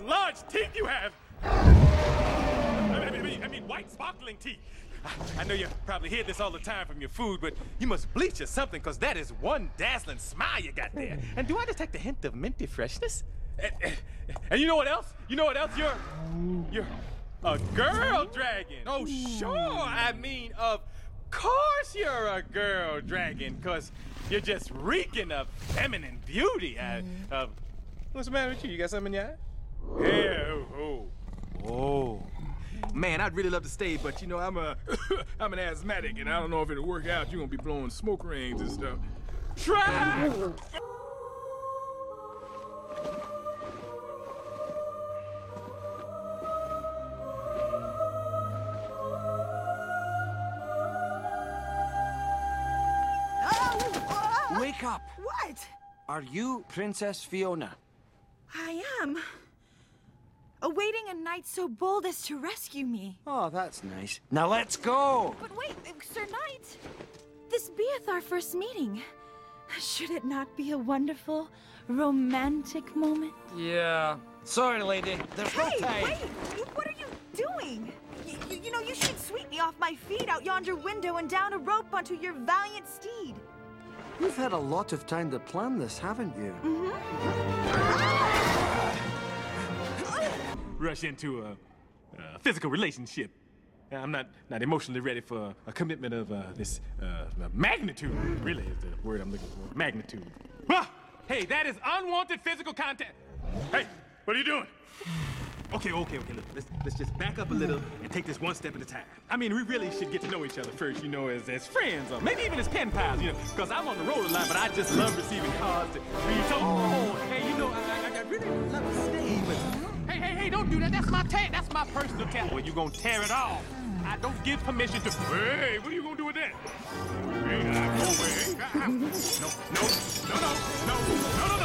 large teeth you have. I mean, white sparkling teeth. I know you probably hear this all the time from your food, but you must bleach or something, because that is one dazzling smile you got there. And do I detect a hint of minty freshness? And you know what else? You know what else? You're a girl dragon. Oh, sure. I mean, of course you're a girl dragon, because you're just reeking of feminine beauty. What's the matter with you? You got something in your eye? Yeah, oh. Man, I'd really love to stay, but you know, I'm an asthmatic, and I don't know if it'll work out. You're gonna be blowing smoke rings and stuff. Try! Wake up! What? Are you Princess Fiona? I am. Awaiting a knight so bold as to rescue me. Oh, that's nice. Now let's go! But wait, Sir Knight. This beeth our first meeting. Should it not be a wonderful, romantic moment? Yeah. Sorry, lady. There's no time. Hey, wait! What are you doing? You know, you should sweep me off my feet out yonder window and down a rope onto your valiant steed. You've had a lot of time to plan this, haven't you? Rush into a physical relationship. I'm not emotionally ready for a commitment of this magnitude. Really is the word I'm looking for. Magnitude. Ah! Hey, that is unwanted physical contact. Hey, what are you doing? Okay, look, let's just back up a little and take this one step at a time. I mean, we really should get to know each other first, you know, as friends, or maybe even as pen pals, you know, because I'm on the road a lot, but I just love receiving cards to read. So, hey, you know, I really love to stay, but hey, don't do that. That's my tag. That's my personal tag. Well, you gonna tear it off. I don't give permission to. Hey, what are you gonna do with that? Hey, go away. No.